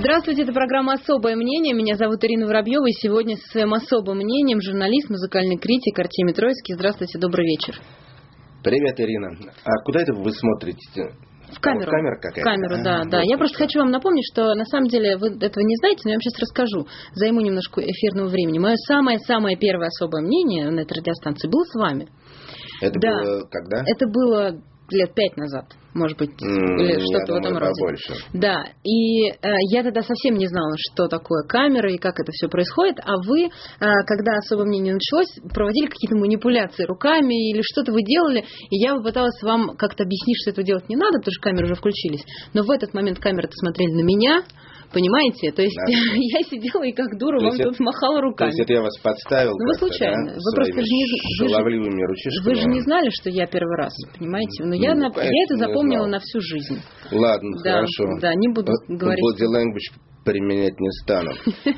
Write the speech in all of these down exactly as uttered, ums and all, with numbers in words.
Здравствуйте, это программа «Особое мнение». Меня зовут Ирина Воробьева, и сегодня со своим особым мнением журналист, музыкальный критик Артемий Троицкий. Здравствуйте, добрый вечер. Привет, Ирина. А куда это вы смотрите? В камеру. В камеру какая-то? В камеру, а, да, вот да. Я просто хочу вам напомнить, что на самом деле вы этого не знаете, но я вам сейчас расскажу. Займу немножко эфирного времени. Мое самое-самое первое особое мнение на этой радиостанции было с вами. Это да. было когда? Это было лет пять назад, может быть, mm, или что-то в этом роде. Побольше. Да, и э, я тогда совсем не знала, что такое камера и как это все происходит, а вы, э, когда особое мнение началось, проводили какие-то манипуляции руками или что-то вы делали, и я попыталась вам как-то объяснить, что этого делать не надо, потому что камеры уже включились, но в этот момент камеры-то смотрели на меня. Понимаете? То есть да. я сидела и как дура вам тут махала руками. То есть это я вас подставил? Ну вы случайно. Да? Вы просто же не, шаловливыми ручишками. Вы же не знали, что я первый раз, понимаете? Но ну, я, на, я это запомнила на всю жизнь. Ладно, да, хорошо. Да, не буду говорить. Body language применять не стану.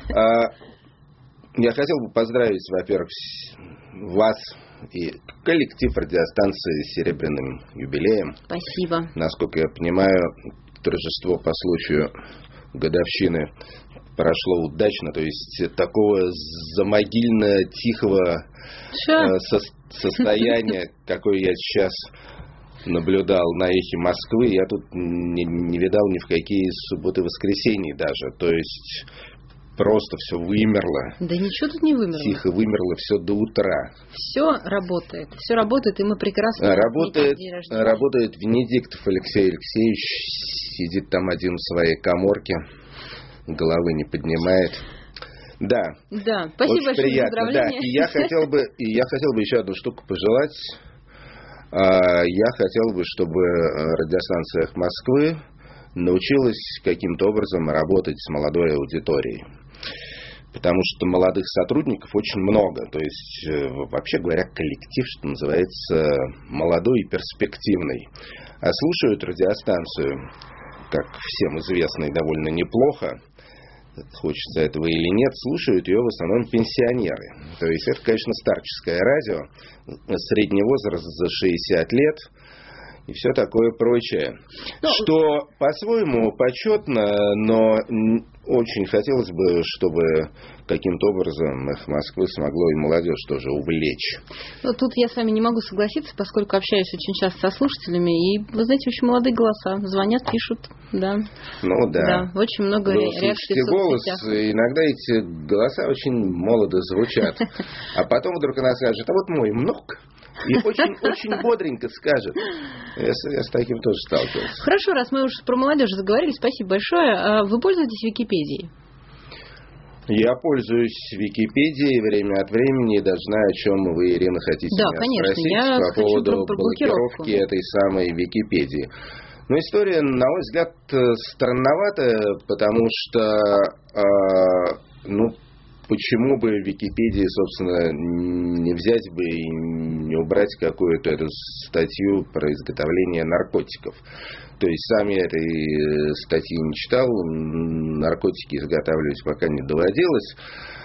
Я хотел бы поздравить, во-первых, вас и коллектив радиостанции с серебряным юбилеем. Спасибо. Насколько я понимаю, торжество по случаю годовщины прошло удачно, то есть такого замогильно-тихого э, со- состояния, какое я сейчас наблюдал на эхе Москвы, я тут не, не видал ни в какие субботы-воскресенья даже, то есть просто все вымерло. Да ничего тут не вымерло. Тихо вымерло все до утра. Все работает, все работает, и мы прекрасно... Работает, работает Венедиктов Алексей Алексеевич, сидит там один в своей каморке, головы не поднимает. Да. Да, спасибо очень большое приятно. за поздравления. Да. И я хотел бы, и я хотел бы еще одну штуку пожелать. Я хотел бы, чтобы радиостанция «Эхо Москвы» научилась каким-то образом работать с молодой аудиторией. Потому что молодых сотрудников очень много. То есть, вообще говоря, коллектив, что называется, молодой и перспективный. А слушают радиостанцию, как всем известно, и довольно неплохо, хочется этого или нет, слушают ее в основном пенсионеры. То есть это, конечно, старческое радио, средний возраст за шестьдесят лет и все такое прочее. Ну, что по-своему почетно, но очень хотелось бы, чтобы каким-то образом «Эхо Москвы» смогло и молодежь тоже увлечь. Ну, тут я с вами не могу согласиться, поскольку общаюсь очень часто со слушателями, и, вы знаете, очень молодые голоса, звонят, пишут, да. Ну да. Да, очень много Вы реакций в голос, соцсетях. Иногда эти голоса очень молодо звучат, а потом вдруг она скажет: а вот мой внук, и очень-очень бодренько скажет. Я, я с таким тоже сталкивался. Хорошо, раз мы уж про молодежь заговорили, спасибо большое. Вы пользуетесь Википедией? Я пользуюсь Википедией время от времени, даже знаю, о чем вы, Ирина, хотите да, меня конечно, спросить я по поводу про, про блокировки этой самой Википедии. Но история, на мой взгляд, странноватая, потому что, э, ну, почему бы в Википедии, собственно, не взять бы и не убрать какую-то эту статью про изготовление наркотиков? То есть сам я этой статьи не читал, наркотики изготавливать пока не доводилось.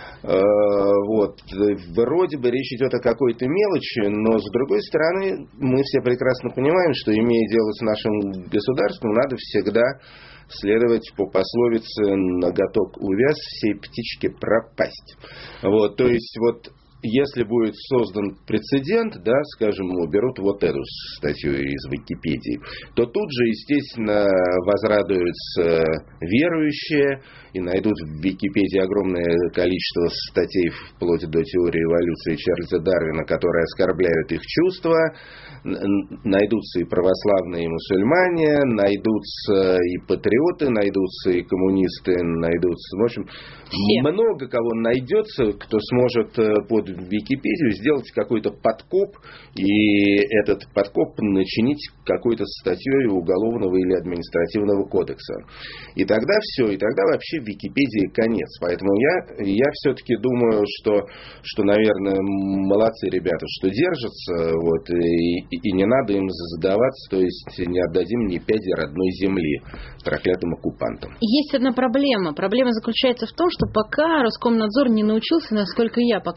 Вот. Вроде бы речь идет о какой-то мелочи, но с другой стороны мы все прекрасно понимаем, что, имея дело с нашим государством, надо всегда следовать по пословице «ноготок увяз, всей птичке пропасть». Вот, то есть вот если будет создан прецедент, да, скажем, уберут вот эту статью из Википедии, то тут же, естественно, возрадуются верующие и найдут в Википедии огромное количество статей вплоть до теории эволюции Чарльза Дарвина, которые оскорбляют их чувства. Найдутся и православные, и мусульмане, найдутся и патриоты, найдутся и коммунисты, найдутся, в общем, все. Много кого найдется, кто сможет под Википедию сделать какой-то подкоп, и этот подкоп начинить какой-то статьей уголовного или административного кодекса. И тогда все, и тогда вообще в Википедии конец. Поэтому я, я все-таки думаю, что, что, наверное, молодцы ребята, что держатся, вот, и, и не надо им сдаваться, то есть не отдадим ни пяди родной земли проклятым оккупантам. Есть одна проблема. Проблема заключается в том, что пока Роскомнадзор не научился, насколько я, по крайней мере,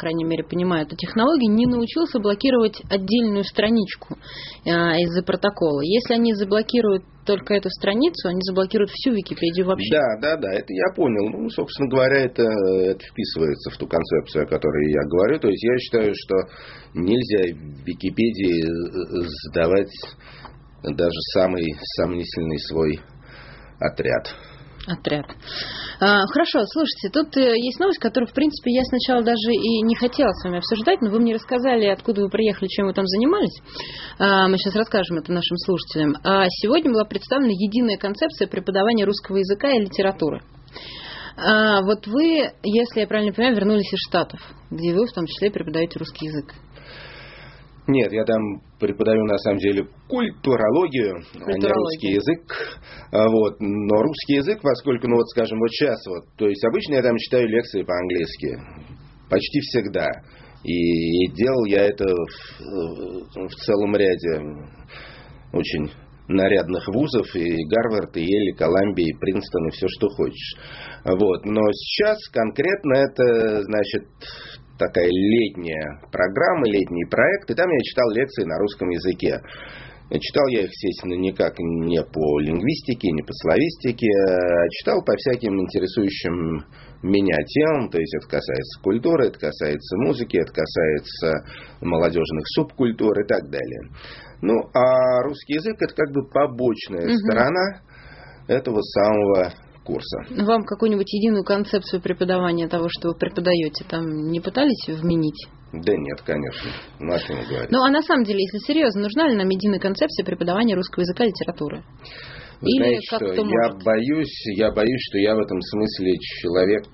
мере понимаю эту технологию, не научился блокировать отдельную страничку из-за протокола. Если они заблокируют только эту страницу, они заблокируют всю Википедию вообще. Да, да, да, это я понял. Ну, собственно говоря, это, это вписывается в ту концепцию, о которой я говорю. То есть я считаю, что нельзя в Википедии сдавать даже самый сомнительный свой отряд. Отряд. А, хорошо, слушайте, тут есть новость, которую, в принципе, я сначала даже и не хотела с вами обсуждать, но вы мне рассказали, откуда вы приехали, чем вы там занимались. А, мы сейчас расскажем это нашим слушателям. А сегодня была представлена единая концепция преподавания русского языка и литературы. А, вот вы, если я правильно понимаю, вернулись из Штатов, где вы в том числе преподаете русский язык. Нет, я там преподаю на самом деле культурологию, а не русский язык. Вот. Но русский язык, поскольку, ну вот скажем, вот сейчас вот, то есть обычно я там читаю лекции по-английски. Почти всегда. И, и делал я это в, в целом ряде очень нарядных вузов, и Гарвард, и Йель, и Колумбия, и Принстон, и все, что хочешь. Вот. Но сейчас конкретно это, значит, такая летняя программа, летний проект, и там я читал лекции на русском языке. Читал я их, естественно, никак не по лингвистике, не по славистике, а читал по всяким интересующим меня темам, то есть это касается культуры, это касается музыки, это касается молодежных субкультур и так далее. Ну, а русский язык — это как бы побочная угу. сторона этого самого курса. Вам какую-нибудь единую концепцию преподавания того, что вы преподаете, там не пытались вменить? Да нет, конечно. Ну, о чем вы говорите? Ну, а на самом деле, если серьезно, нужна ли нам единая концепция преподавания русского языка и литературы? Вы Или знаете, как что кто я может? боюсь, я боюсь, что я в этом смысле человек,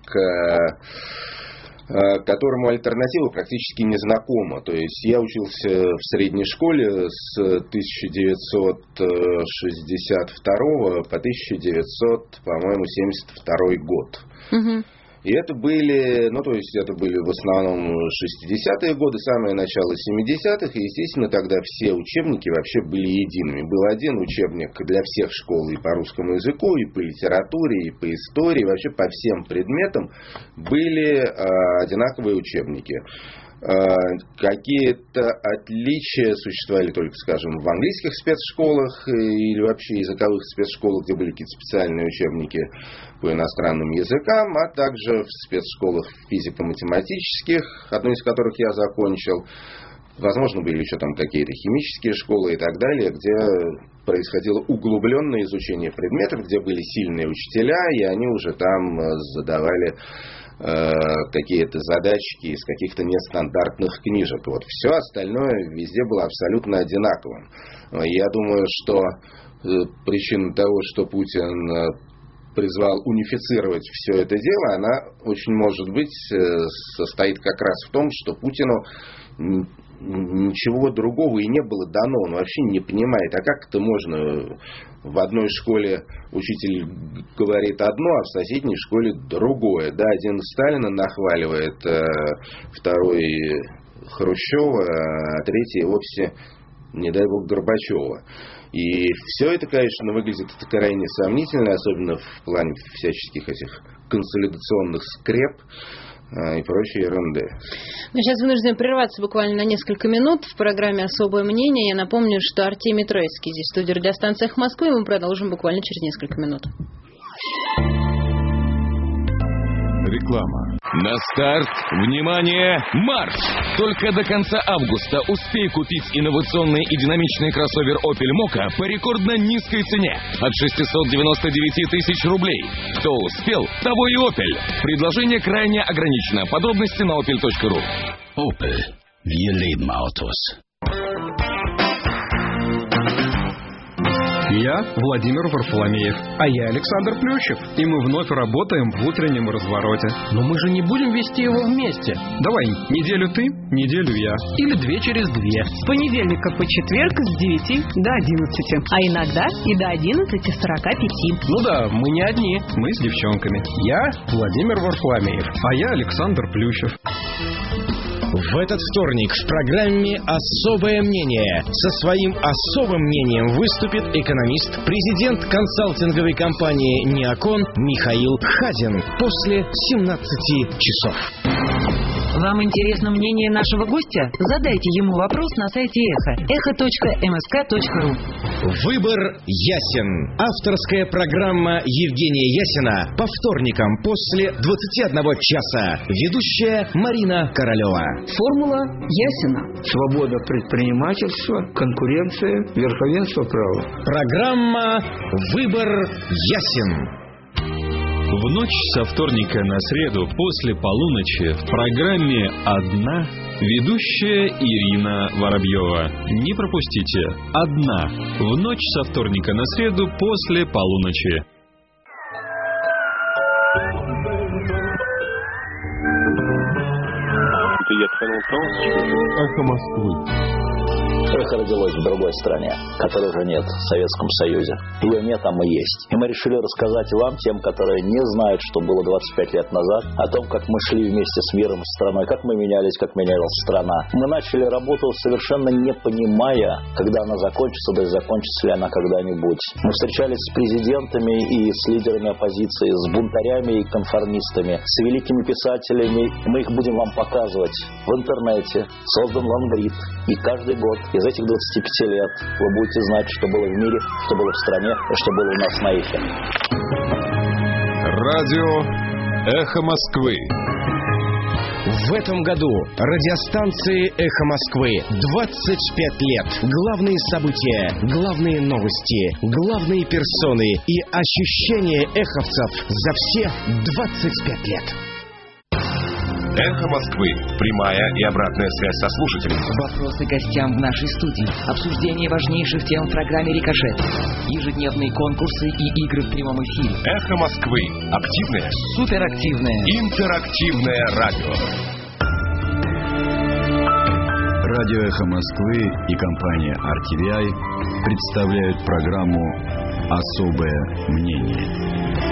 которому альтернатива практически не знакома. То есть я учился в средней школе с тысяча девятьсот шестьдесят второго по тысяча девятьсот, по-моему, семьдесят второй год. Угу. И это были, ну, то есть это были в основном шестидесятые годы, самое начало семидесятых, и, естественно, тогда все учебники вообще были едиными. Был один учебник для всех школ и по русскому языку, и по литературе, и по истории, вообще по всем предметам были э, одинаковые учебники. Какие-то отличия существовали только, скажем, в английских спецшколах или вообще языковых спецшколах, где были какие-то специальные учебники по иностранным языкам, а также в спецшколах физико-математических, одну из которых я закончил. Возможно, были еще там какие-то химические школы и так далее, где происходило углубленное изучение предметов, где были сильные учителя, и они уже там задавали какие-то задачки из каких-то нестандартных книжек. Вот все остальное везде было абсолютно одинаковым. Я думаю, что причина того, что Путин призвал унифицировать все это дело, она очень может быть состоит как раз в том, что Путину ничего другого и не было дано. Он вообще не понимает, а как это можно? В одной школе учитель говорит одно, а в соседней школе другое. Да, один Сталина нахваливает, второй Хрущева, а третий вовсе, не дай бог, Горбачева. И все это, конечно, выглядит крайне сомнительно, особенно в плане всяческих этих консолидационных скреп и прочей ерунды. Мы сейчас вынуждены прерваться буквально на несколько минут в программе «Особое мнение». Я напомню, что Артемий Троицкий здесь в студии радиостанции «Эхо Москвы», и мы продолжим буквально через несколько минут. Реклама. На старт, внимание, марш! Только до конца августа успей купить инновационный и динамичный кроссовер Opel Mokka по рекордно низкой цене от шестьсот девяносто девять тысяч рублей. Кто успел, того и Opel. Предложение крайне ограничено. Подробности на opel точка ру. Opel. Wir lieben Autos. Я Владимир Варфоломеев. А я Александр Плющев. И мы вновь работаем в утреннем развороте. Но мы же не будем вести его вместе. Давай, неделю ты, неделю я. Или две через две. С понедельника по четверг с девяти до одиннадцати. А иногда и до одиннадцати сорока пяти. Ну да, мы не одни. Мы с девчонками. Я Владимир Варфоломеев. А я Александр Плющев. В этот вторник в программе «Особое мнение» со своим особым мнением выступит экономист, президент консалтинговой компании «Неокон» Михаил Хазин после семнадцати часов. Вам интересно мнение нашего гостя? Задайте ему вопрос на сайте Эхо. эхо точка эм эс ка точка ру. Выбор ясен. Авторская программа Евгения Ясина по вторникам после двадцати одного часа. Ведущая Марина Королева. Формула Ясина. Свобода предпринимательства, конкуренция, верховенство права. Программа «Выбор ясен». В ночь со вторника на среду после полуночи в программе «Одна» ведущая Ирина Воробьева. Не пропустите «Одна» в ночь со вторника на среду после полуночи. Эхо Москвы. Эхо родилось в другой стране, которой уже нет, в Советском Союзе. Ее нет, а мы есть. И мы решили рассказать вам, тем, которые не знают, что было двадцать пять лет назад, о том, как мы шли вместе с миром, с страной, как мы менялись, как менялась страна. Мы начали работу, совершенно не понимая, когда она закончится, да и закончится ли она когда-нибудь. Мы встречались с президентами и с лидерами оппозиции, с бунтарями и конформистами, с великими писателями. Мы их будем вам показывать в интернете. Создан Лангрид. И каждый год из этих двадцати пяти лет вы будете знать, что было в мире, что было в стране, что было у нас на Эхе. Радио «Эхо Москвы». В этом году радиостанции «Эхо Москвы» двадцать пять лет. Главные события, главные новости, главные персоны и ощущения эховцев за все двадцать пять лет. «Эхо Москвы». Прямая и обратная связь со слушателями. Вопросы гостям в нашей студии. Обсуждение важнейших тем в программе «Рикошет». Ежедневные конкурсы и игры в прямом эфире. «Эхо Москвы». Активное, суперактивное, интерактивное радио. Радио «Эхо Москвы» и компания ар ти ви ай представляют программу «Особое мнение».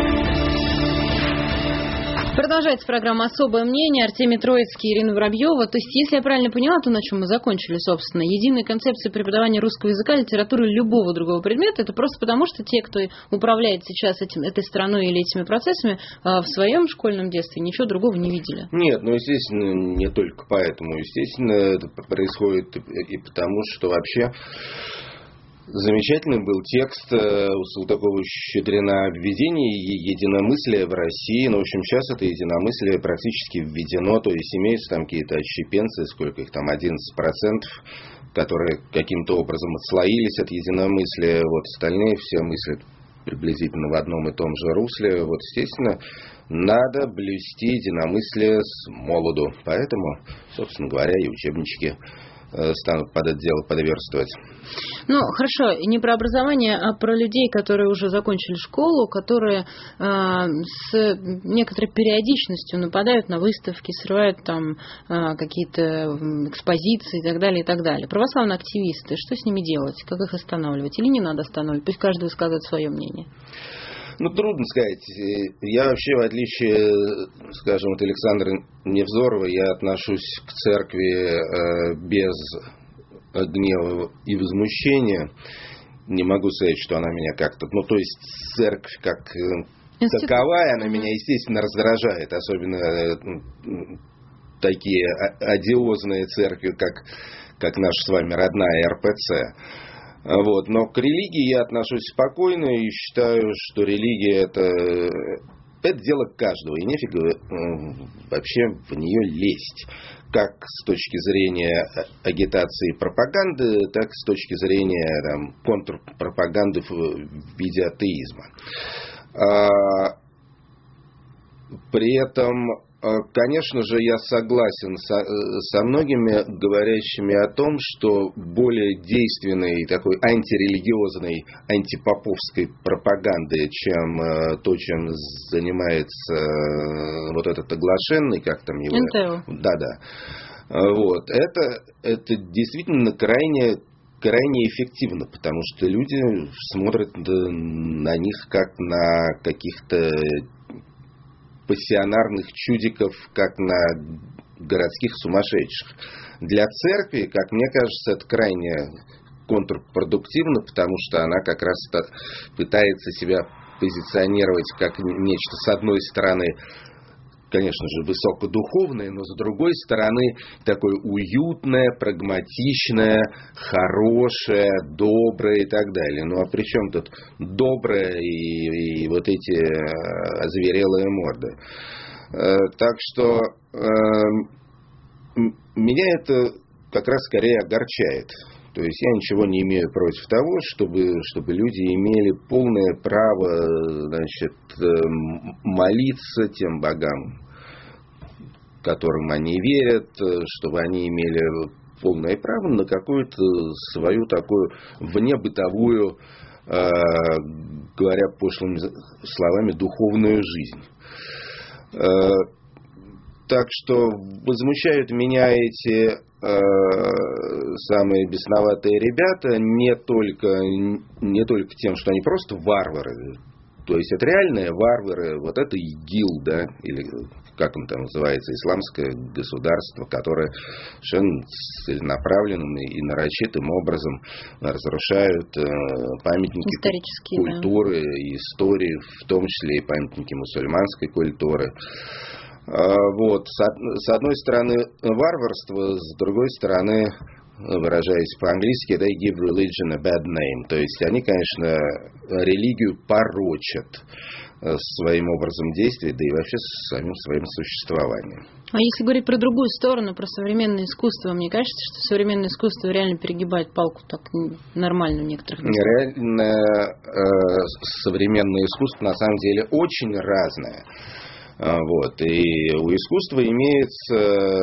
Продолжается программа «Особое мнение». Артемий Троицкий, Ирина Воробьева. То есть, если я правильно поняла, то на чем мы закончили, собственно. Единая концепция преподавания русского языка, литературы, любого другого предмета, это просто потому, что те, кто управляет сейчас этим, этой страной или этими процессами, в своем школьном детстве ничего другого не видели. Нет, ну, естественно, не только поэтому. Естественно, это происходит и потому, что вообще... Замечательный был текст у Салтыкова-Щедрина «Введение единомыслия в России». Ну, в общем, сейчас это единомыслие практически введено, то есть имеются там какие-то отщепенцы, сколько их там, одиннадцать процентов, которые каким-то образом отслоились от единомыслия. Вот остальные все мыслят приблизительно в одном и том же русле. Вот, естественно, надо блюсти единомыслие с молоду. Поэтому, собственно говоря, и учебнички станут под это дело подверстывать. Ну, хорошо, не про образование, а про людей, которые уже закончили школу, которые э, с некоторой периодичностью нападают на выставки, срывают там э, какие-то экспозиции и так далее, и так далее. Православные активисты, что с ними делать? Как их останавливать? Или не надо останавливать? Пусть каждый высказывает свое мнение. Ну, трудно сказать. Я вообще, в отличие, скажем, от Александра Невзорова, я отношусь к церкви э, без гнева и возмущения. Не могу сказать, что она меня как-то... Ну, то есть, церковь как э, таковая, она меня, естественно, раздражает. Особенно э, такие одиозные церкви, как, как наша с вами родная эр пэ цэ. Вот. Но к религии я отношусь спокойно и считаю, что религия это, это дело каждого, и нефиг вообще в нее лезть. Как с точки зрения агитации и пропаганды, так и с точки зрения там, контрпропаганды в виде атеизма. При этом, конечно же, я согласен со, со многими говорящими о том, что более действенной такой антирелигиозной, антипоповской пропаганды, чем то, чем занимается вот этот оглашенный, как там его... эн тэ о. Да-да. Вот. Это, это действительно крайне... крайне эффективно, потому что люди смотрят на них как на каких-то пассионарных чудиков, как на городских сумасшедших. Для церкви, как мне кажется, это крайне контрпродуктивно, потому что она как раз пытается себя позиционировать как нечто, с одной стороны, конечно же, высокодуховное, но, с другой стороны, такое уютное, прагматичное, хорошее, доброе и так далее. Ну, а при чем тут доброе и, и вот эти озверелые морды? Так что меня это как раз скорее огорчает. То есть я ничего не имею против того, чтобы, чтобы люди имели полное право, значит, молиться тем богам, которым они верят, чтобы они имели полное право на какую-то свою такую внебытовую, э, говоря пошлыми словами, духовную жизнь. Э, так что возмущают меня эти э, самые бесноватые ребята не только, не только тем, что они просто варвары. То есть это реальные варвары, вот это ИГИЛ, да, или как он там называется, исламское государство, которое совершенно целенаправленным и нарочитым образом разрушают э, памятники культуры да. и истории, в том числе и памятники мусульманской культуры. Вот. С одной стороны варварство, с другой стороны, выражаясь по-английски, they give religion a bad name. То есть они, конечно, религию порочат своим образом действия, да и вообще самим своим существованием. А если говорить про другую сторону, про современное искусство, мне кажется, что современное искусство реально перегибает палку так нормально в некоторых местах. Реально э, современное искусство на самом деле очень разное. Вот. И у искусства имеется,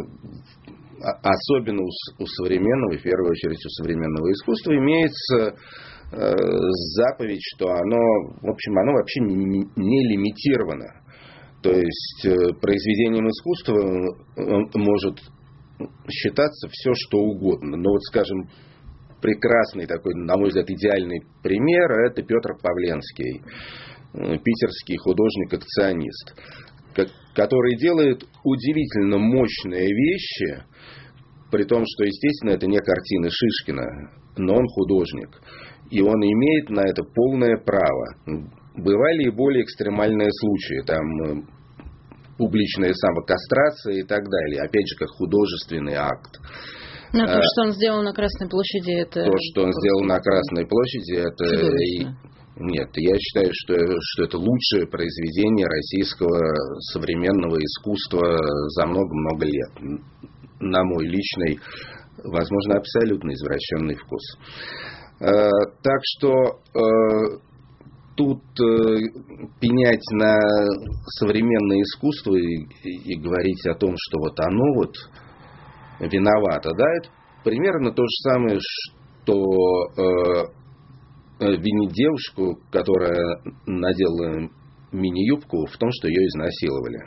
особенно у современного, в первую очередь у современного искусства, имеется заповедь, что оно, в общем, оно вообще не лимитировано. То есть произведением искусства может считаться все, что угодно. Но вот, скажем, прекрасный такой, на мой взгляд, идеальный пример – это Петр Павленский, питерский художник-акционист, который делает удивительно мощные вещи, при том, что, естественно, это не картины Шишкина, но он художник, и он имеет на это полное право. Бывали и более экстремальные случаи, там публичная самокастрация и так далее, опять же, как художественный акт. Но а, то, что он сделал на Красной площади, это... То, что он сделал на Красной площади, это... Нет, я считаю, что, что это лучшее произведение российского современного искусства за много-много лет. На мой личный, возможно, абсолютно извращенный вкус. Э, так что э, тут э, пенять на современное искусство и, и говорить о том, что вот оно вот виновато, да, это примерно то же самое, что... Э, винить девушку, которая надела мини-юбку, в том, что ее изнасиловали.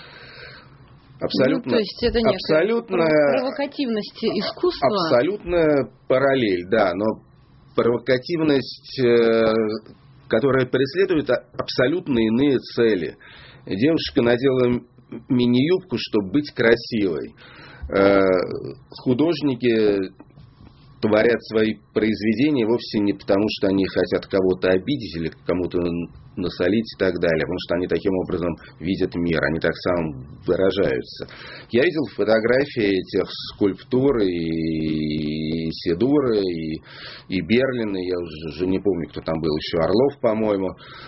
Абсолютно, ну, то есть это абсолютно, провокативность искусства. Абсолютная параллель, да, но провокативность, которая преследует абсолютно иные цели. Девушка надела мини-юбку, чтобы быть красивой. Художники творят свои произведения вовсе не потому, что они хотят кого-то обидеть или кому-то насолить и так далее, потому что они таким образом видят мир, они так само выражаются. Я видел фотографии этих скульптур и Сидуры, и, и Берлина, я уже не помню, кто там был, еще Орлов, по-моему.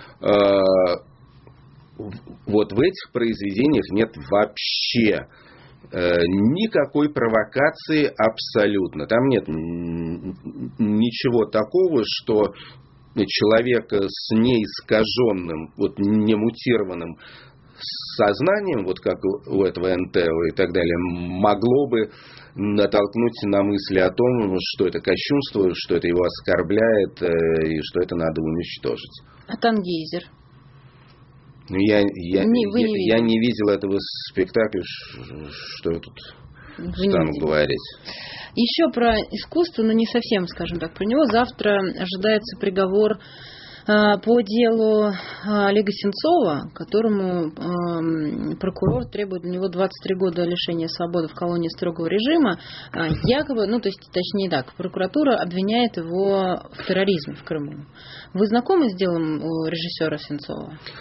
Вот в этих произведениях нет вообще никакой провокации абсолютно. Там нет ничего такого, что человека с неискаженным, вот немутированным сознанием, вот как у этого эн тэ о и так далее, могло бы натолкнуть на мысли о том, что это кощунство, что это его оскорбляет и что это надо уничтожить. А Тангейзер? Ну, я, я, не, я, не я не видел этого спектакля, что я тут вы стану говорить. Еще про искусство, но не совсем, скажем так, про него. Завтра ожидается приговор э, по делу Олега Сенцова, которому э, прокурор требует для него двадцать три года лишения свободы в колонии строгого режима. Э, якобы, ну то есть, точнее так, прокуратура обвиняет его в терроризме в Крыму. Вы знакомы с делом у режиссера Сенцова?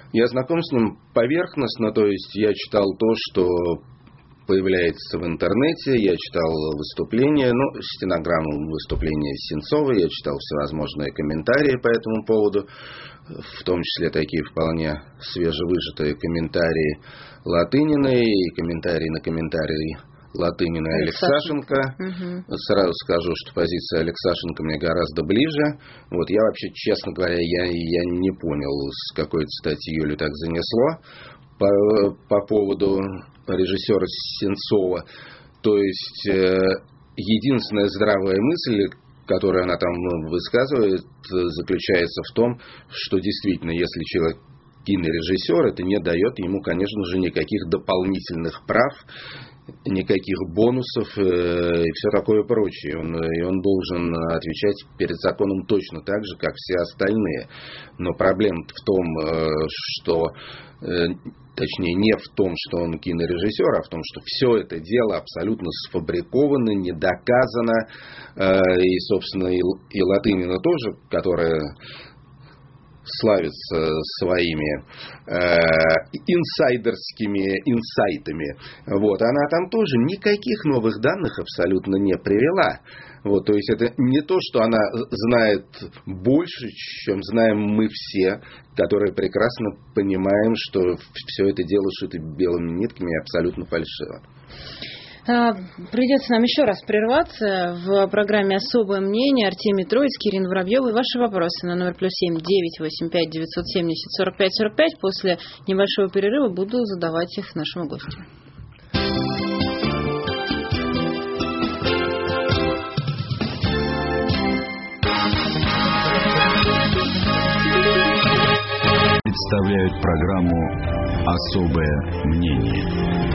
Я знаком с ним поверхностно, то есть я читал то, что появляется в интернете, я читал выступления, ну, стенограмму выступления Сенцовой, я читал всевозможные комментарии по этому поводу, в том числе такие вполне свежевыжатые комментарии Латыниной и комментарии на комментарии Латынина и Алексашенко. Угу. Сразу скажу, что позиция Алексашенко мне гораздо ближе. Вот я вообще, честно говоря, я, я не понял, с какой стати Юлю так занесло по, по поводу режиссера Сенцова. То есть э, единственная здравая мысль, которую она там высказывает, заключается в том, что действительно, если человек кинорежиссер, это не дает ему, конечно же, никаких дополнительных прав, никаких бонусов э, и все такое прочее. Он, и он должен отвечать перед законом точно так же, как все остальные. Но проблема в том, э, что... Э, точнее, не в том, что он кинорежиссер, а в том, что все это дело абсолютно сфабриковано, недоказано. Э, и, собственно, и, и Латынина тоже, которая славится своими э, инсайдерскими инсайтами. Вот, она там тоже никаких новых данных абсолютно не привела. Вот, то есть это не то, что она знает больше, чем знаем мы все, которые прекрасно понимаем, что все это дело шито белыми нитками и абсолютно фальшиво. Придется нам еще раз прерваться в программе «Особое мнение». Артемий Троицкий, Ирина Воробьева. И ваши вопросы на номер плюс семь девять восемь пять девятьсот семьдесят сорок пять сорок пять. После небольшого перерыва буду задавать их нашему гостю. Представляют программу «Особое мнение».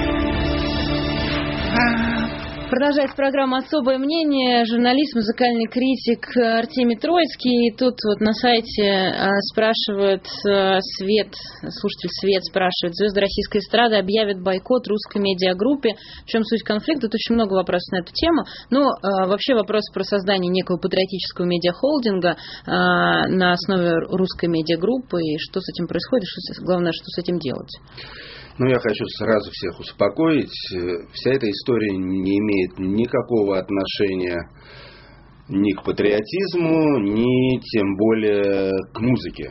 Продолжается программа «Особое мнение». Журналист, музыкальный критик Артемий Троицкий. И тут вот на сайте спрашивают, Свет, слушатель Свет спрашивает, звезды российской эстрады объявят бойкот русской медиагруппе. В чем суть конфликта? Тут очень много вопросов на эту тему. Но вообще вопрос про создание некого патриотического медиахолдинга на основе русской медиагруппы. И что с этим происходит, и что, главное, что с этим делать? Ну, я хочу сразу всех успокоить. Вся эта история не имеет никакого отношения ни к патриотизму, ни тем более к музыке.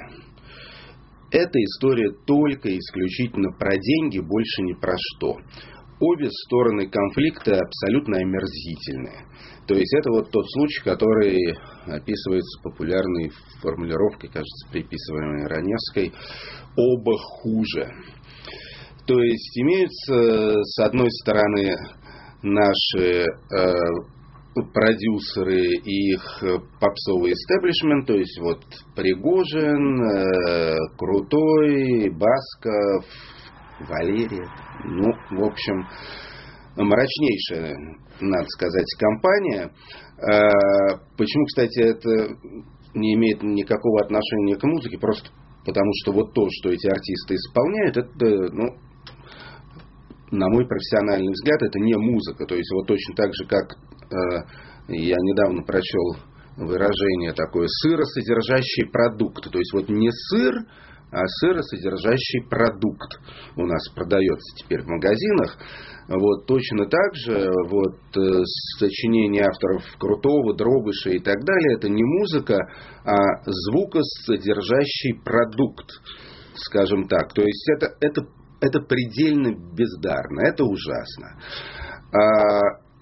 Эта история только исключительно про деньги, больше ни про что. Обе стороны конфликта абсолютно омерзительные. То есть это вот тот случай, который описывается популярной формулировкой, кажется, приписываемой Раневской, «оба хуже». То есть имеются, с одной стороны, наши э, продюсеры и их попсовый истеблишмент, то есть вот Пригожин, э, Крутой, Басков, Валерия, ну, в общем, мрачнейшая, надо сказать, компания. Э, почему, кстати, это не имеет никакого отношения к музыке, просто потому что вот то, что эти артисты исполняют, это, ну, на мой профессиональный взгляд, это не музыка. То есть вот точно так же, как э, я недавно прочел выражение такое, сыросодержащий продукт. То есть вот не сыр, а сыросодержащий продукт у нас продается теперь в магазинах. Вот точно так же вот э, сочинение авторов Крутого, Дробыша и так далее, это не музыка, а звукосодержащий продукт, скажем так. То есть это, это Это предельно бездарно, это ужасно. А,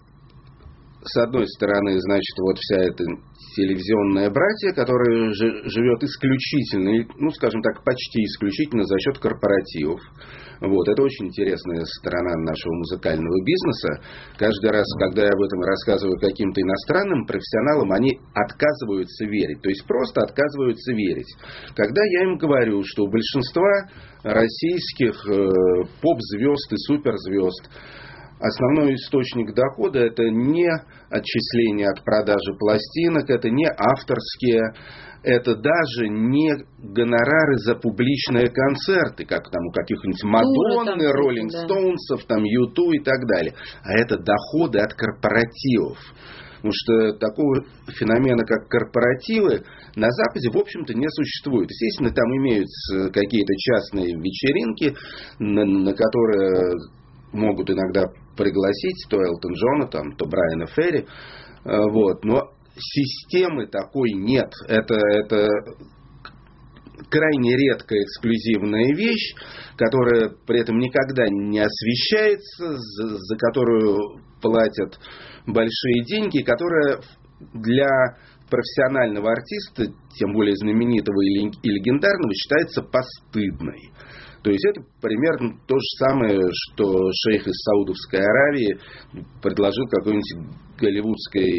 с одной стороны, значит, вот вся эта телевизионная братья, которая живет исключительно, ну, скажем так, почти исключительно за счет корпоративов. Вот, это очень интересная сторона нашего музыкального бизнеса. Каждый раз, когда я об этом рассказываю каким-то иностранным профессионалам, они отказываются верить. То есть просто отказываются верить. Когда я им говорю, что у большинства российских э, поп-звезд и суперзвезд основной источник дохода — это не отчисления от продажи пластинок, это не авторские, это даже не гонорары за публичные концерты, как там у каких-нибудь Мадонны, Роллинг Стоунсов, там Юту и так далее. А это доходы от корпоративов. Потому что такого феномена, как корпоративы, на Западе, в общем-то, не существует. Естественно, там имеются какие-то частные вечеринки, на, на которые могут иногда пригласить то Элтон Джона, там, то Брайана Ферри. Вот. Но системы такой нет. Это... это крайне редкая эксклюзивная вещь, которая при этом никогда не освещается, за, за которую платят большие деньги, которая для профессионального артиста, тем более знаменитого и легендарного, считается постыдной. То есть это примерно то же самое, что шейх из Саудовской Аравии предложил какой-нибудь голливудской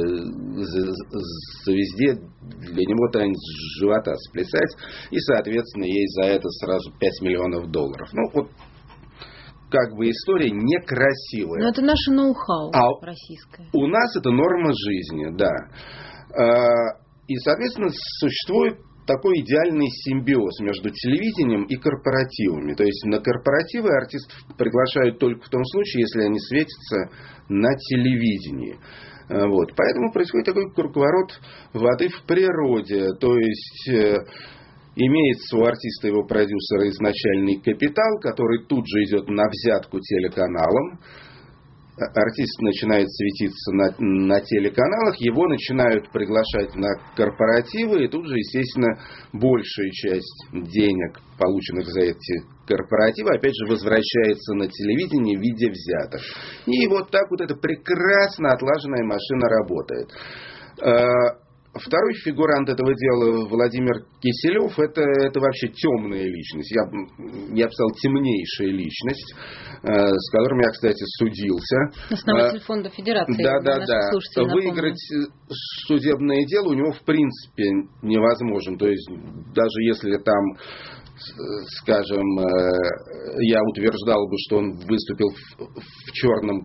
звезде для него танец живота сплясать, и, соответственно, ей за это сразу пять миллионов долларов. Ну, вот как бы история некрасивая. Но это наше ноу-хау а российское. У нас это норма жизни, да. И, соответственно, существует такой идеальный симбиоз между телевидением и корпоративами. То есть на корпоративы артистов приглашают только в том случае, если они светятся на телевидении. Вот. Поэтому происходит такой круговорот воды в природе. То есть э, имеется у артиста и его продюсера изначальный капитал, который тут же идет на взятку телеканалам. Артист начинает светиться на, на телеканалах, его начинают приглашать на корпоративы, и тут же, естественно, большая часть денег, полученных за эти корпоративы, опять же, возвращается на телевидение в виде взяток. И вот так вот эта прекрасно отлаженная машина работает. Второй фигурант этого дела, Владимир Киселев, это, это вообще темная личность. Я, я бы сказал, темнейшая личность, с которым я, кстати, судился. Основатель фонда Федерации. Да, да, да. Выиграть судебное дело у него, в принципе, невозможно. То есть, даже если там, скажем, я утверждал бы, что он выступил в, в черном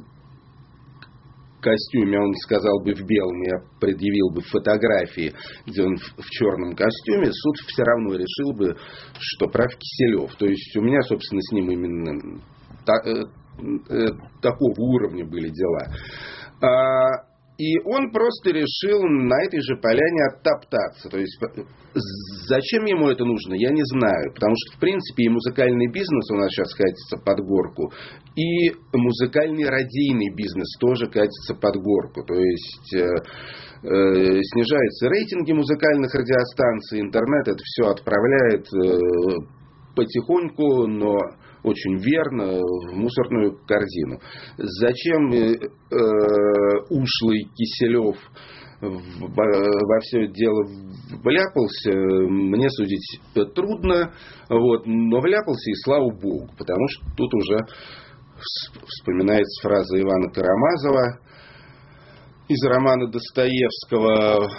костюме, он сказал бы в белом, я предъявил бы фотографии, где он в, в черном костюме, суд все равно решил бы, что прав Киселев. То есть у меня, собственно, с ним именно та, э, э, такого уровня были дела. А, и он просто решил на этой же поляне оттоптаться. То есть зачем ему это нужно, я не знаю. Потому что, в принципе, и музыкальный бизнес у нас сейчас катится под горку, и музыкальный радийный бизнес тоже катится под горку. То есть э, э, снижаются рейтинги музыкальных радиостанций, интернет это все отправляет э, потихоньку, но очень верно в мусорную корзину. Зачем э, э, ушлый Киселев во все это дело вляпался, мне судить трудно, вот, но вляпался, и слава богу, потому что тут уже вспоминается фраза Ивана Карамазова из романа Достоевского,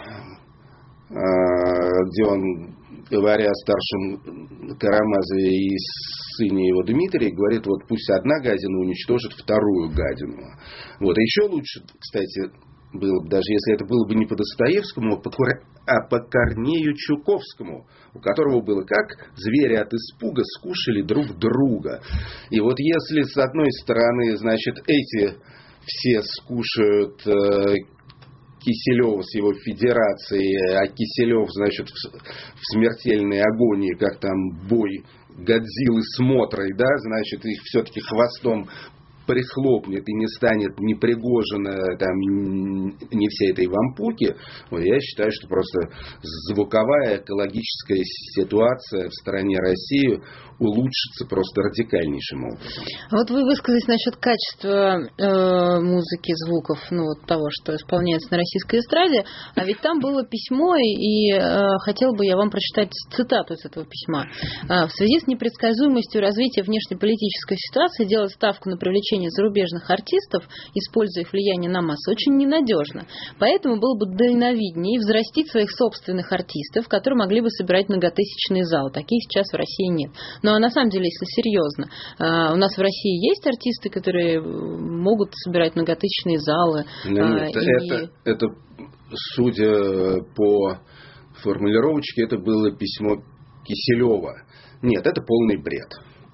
где он, говоря о старшем Карамазове и сыне его Дмитрия, говорит, вот пусть одна гадина уничтожит вторую гадину. Вот. А еще лучше, кстати, было бы, даже если это было бы не по Достоевскому, а по Корнею Чуковскому, у которого было как звери от испуга скушали друг друга. И вот если с одной стороны, значит, эти все скушают э, Киселева с его федерацией, а Киселев, значит, в, в смертельной агонии, как там бой Годзиллы с Мотрой, да, значит, их все-таки хвостом прихлопнет и не станет ни Пригожина, там, ни всей этой вампуки, вот, я считаю, что просто звуковая экологическая ситуация в стране России улучшится просто радикальнейшим образом. А вот вы высказались насчет качества э, музыки, звуков, ну, вот того, что исполняется на российской эстраде, а ведь там было письмо, и э, хотел бы я вам прочитать цитату из этого письма. В связи с непредсказуемостью развития внешнеполитической ситуации делать ставку на привлечение зарубежных артистов, используя их влияние на массы, очень ненадежно. Поэтому было бы дальновиднее взрастить своих собственных артистов, которые могли бы собирать многотысячные залы. Таких сейчас в России нет. Ну, а на самом деле, если серьезно, у нас в России есть артисты, которые могут собирать многотысячные залы? Нет, и... это, это, судя по формулировочке, это было письмо Киселева. Нет, это полный бред.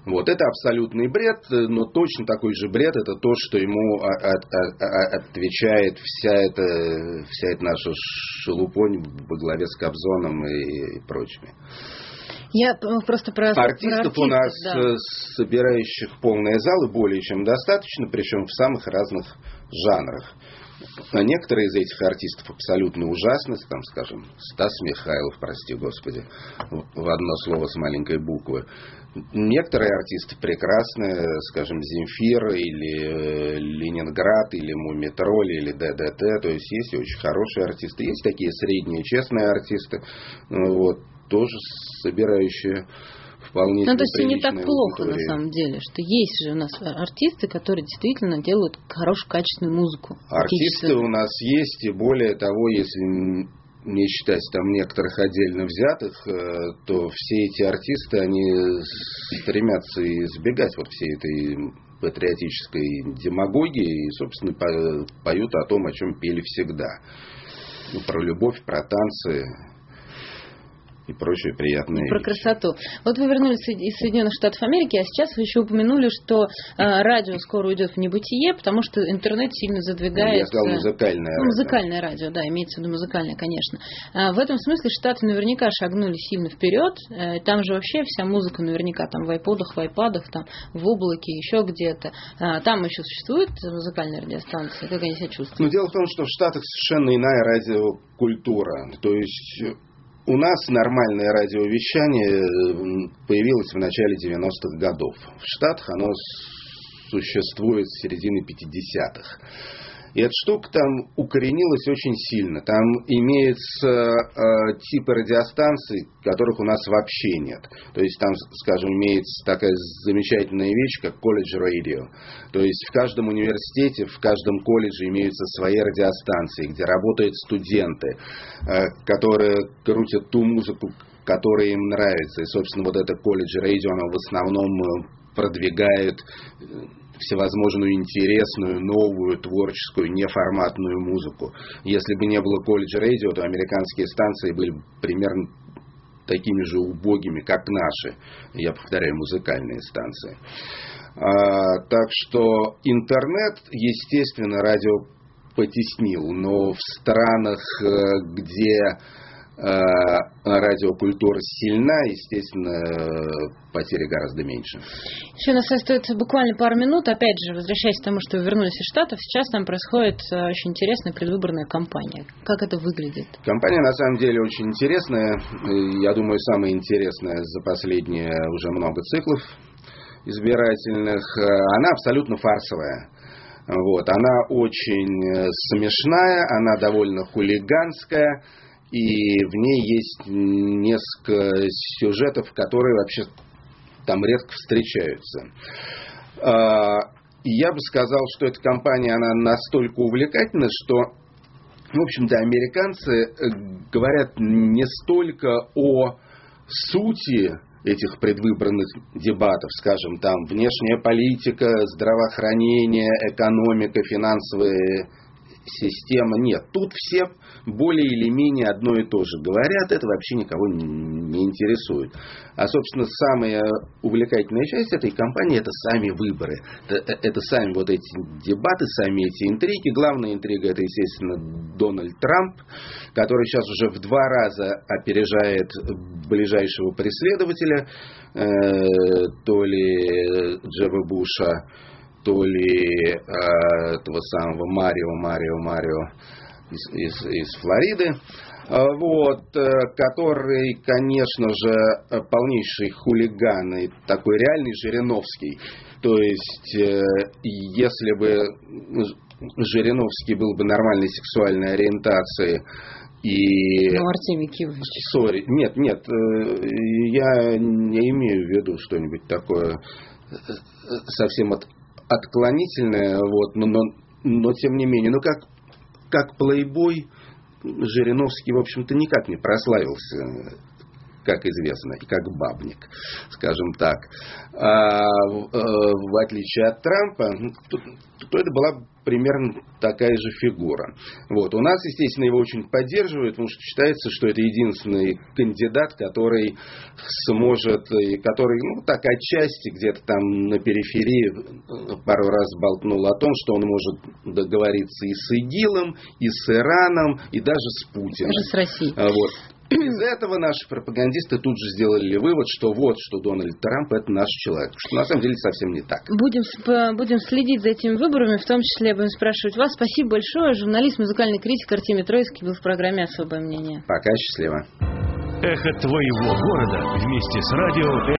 Вот, это абсолютный бред, но точно такой же бред это то, что ему от, от, отвечает вся эта, вся эта наша шелупонь во главе с Кобзоном и, и прочими. Я просто про артистов, про артистов у нас, да. собирающих полные залы, более чем достаточно, причем в самых разных жанрах. Некоторые из этих артистов абсолютно ужасны, там, скажем, Стас Михайлов, прости господи, в одно слово с маленькой буквы. Некоторые артисты прекрасные, скажем, Земфира или Ленинград, или Мумитроль, или ДДТ, то есть есть очень хорошие артисты, есть такие средние, честные артисты, вот, тоже собирающие вполне ну, то есть не так плохо аудитории. На самом деле, что есть же у нас артисты, которые действительно делают хорошую, качественную музыку. Артисты у нас есть, и более того, если не считать там некоторых отдельно взятых, то все эти артисты, они стремятся избегать вот всей этой патриотической демагогии и, собственно, поют о том, о чем пели всегда. Ну, про любовь, про танцы и прочие приятные и про вещи. Красоту. Вот вы вернулись из Соединенных Штатов Америки, а сейчас вы еще упомянули, что э, радио скоро уйдет в небытие, потому что интернет сильно задвигает... Я сказал музыкальное ну, радио. Музыкальное радио, да, имеется в виду музыкальное, конечно. А в этом смысле Штаты наверняка шагнули сильно вперед. Э, там же вообще вся музыка наверняка там в айподах, в айпадах, там в облаке, еще где-то. А, там еще существует музыкальная радиостанция? Как они себя чувствуют? Ну, дело в том, что в Штатах совершенно иная радиокультура. То есть... У нас нормальное радиовещание появилось в начале девяностых годов. В Штатах оно существует с середины пятидесятых. И эта штука там укоренилась очень сильно. Там имеются э, типы радиостанций, которых у нас вообще нет. То есть там, скажем, имеется такая замечательная вещь, как колледж радио. То есть в каждом университете, в каждом колледже имеются свои радиостанции, где работают студенты, э, которые крутят ту музыку, которая им нравится. И, собственно, вот это колледж радио, оно в основном продвигает всевозможную интересную, новую, творческую, неформатную музыку. Если бы не было колледж радио, то американские станции были примерно такими же убогими, как наши. Я повторяю, музыкальные станции. А, так что интернет, естественно, радио потеснил, но в странах, где радиокультура сильна, естественно, потери гораздо меньше. Еще у нас остается буквально пару минут. Опять же, возвращаясь к тому, что вы вернулись из Штатов, сейчас там происходит очень интересная предвыборная кампания. Как это выглядит? Кампания, на самом деле, очень интересная. Я думаю, самая интересная за последние уже много циклов избирательных. Она абсолютно фарсовая. Вот. Она очень смешная, она довольно хулиганская. И в ней есть несколько сюжетов, которые вообще там редко встречаются. И я бы сказал, что эта кампания, она настолько увлекательна, что, в общем-то, американцы говорят не столько о сути этих предвыборных дебатов, скажем, там внешняя политика, здравоохранение, экономика, финансовые система. Нет, тут все более или менее одно и то же говорят, это вообще никого не интересует. А, собственно, самая увлекательная часть этой кампании — это сами выборы. Это, это сами вот эти дебаты, сами эти интриги. Главная интрига — это, естественно, Дональд Трамп, который сейчас уже в два раза опережает ближайшего преследователя, э, то ли Джеба Буша, то ли э, этого самого Марио, Марио, Марио из, из, из Флориды, э, вот, э, который, конечно же, полнейший хулиган и такой реальный Жириновский. То есть, э, если бы Жириновский был бы нормальной сексуальной ориентации и... Ну, Артемий Кивович. Sorry. Нет, нет, э, я не имею в виду что-нибудь такое совсем от отклонительное, вот, но, но, но тем не менее, ну как, как плейбой Жириновский, в общем-то, никак не прославился как известно, и как бабник, скажем так. А, в отличие от Трампа, то, то это была примерно такая же фигура. Вот. У нас, естественно, его очень поддерживают, потому что считается, что это единственный кандидат, который сможет, и который, ну, так отчасти где-то там на периферии пару раз болтнул о том, что он может договориться и с ИГИЛом, и с Ираном, и даже с Путиным. Даже с Россией. Вот. Из этого наши пропагандисты тут же сделали вывод, что вот, что Дональд Трамп это наш человек. Что на самом деле совсем не так. Будем, будем следить за этими выборами, в том числе будем спрашивать вас. Спасибо большое. Журналист, музыкальный критик Артемий Троицкий был в программе «Особое мнение». Пока, счастливо. Эхо твоего города вместе с радио